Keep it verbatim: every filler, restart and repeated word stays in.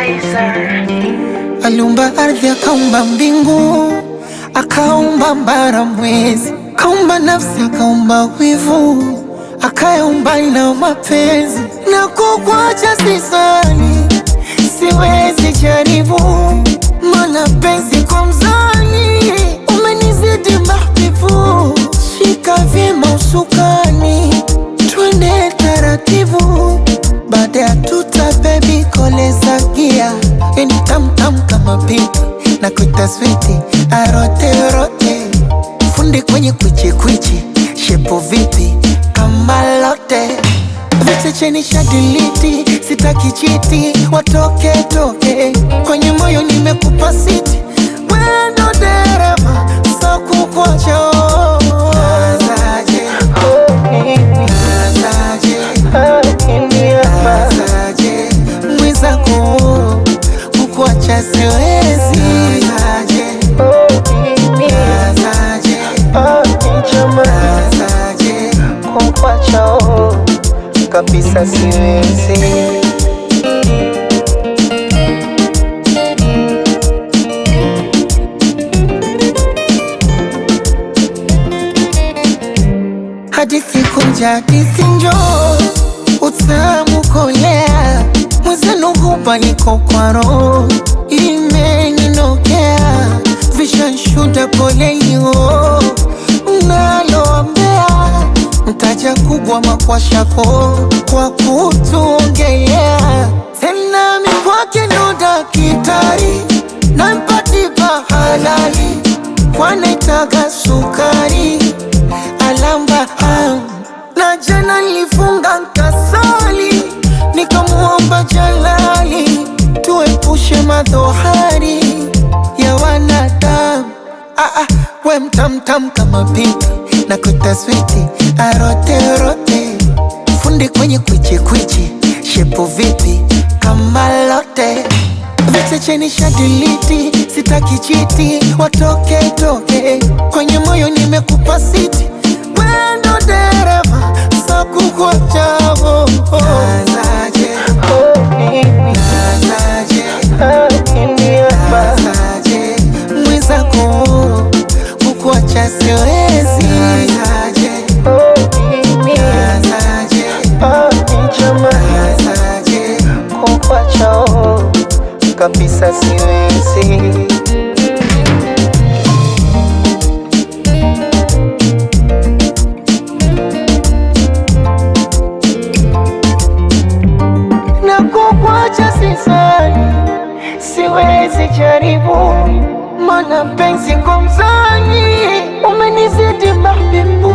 Kaiser. Aliumba ardhi, akaumba mbingu, akaumba mbara mwezi, akaumba nafsi, akaumba wivu, akaumba na mapenzi. Na kukuacha sisali, siwezi jaribu, mana penzi kwa mzani umenizidi mahbibu. Shika vyema usukani, twende taratibu, baada ya tuta baby koleza gia. Eni tam tam kama pipi na kuita switi arote rote, fundi kwenye kwichi kwichi, shepo vipi kama lote. Viche cheni shadiliti, sitaki chiti, watoke toke, kwenye moyo nimekupa siti, wendo dereva so kukuacha. Nazaje, nazaje, nazaje, mwenzako kukuacha siwezi. Nazaje, nazaje, nazaje, kukuacha kabisa siwezi. Hadithi kunja, hadithi njoo, utamu kolea, mwenzenu hupa niko kwa roho, imeninokea, vishanshuda polelio, mnaloambea mtaja kubwa makwashako kwa kutuongea. Tena mikwake ndo dakitari, na mpatipa halali, wanaitaga sukari alamba ham. Na jana nilifunga nkasali, nikamuomba Jalali tuepushe madhohari ya wanadamu. Ah, ah, we mtamtam kama pipi na kuita switi arote rote, fundi kwenye kwichi kwichi, shepo vipi kama lote. Viche cheni shadiliti, sitaki chiti, watoke toke, kwenye moyo nimekupa siti, wendo dereva so kukuacha. Nazaje, nazaje, nazaje, mwenzako kukuacha siwezi. Nazaje, nazaje, nazaje, kukuacha kabisa siwezi. Na kukuacha sisani, siwezi jaribu, mana penzi kwa mzani umenizidi mahbibu.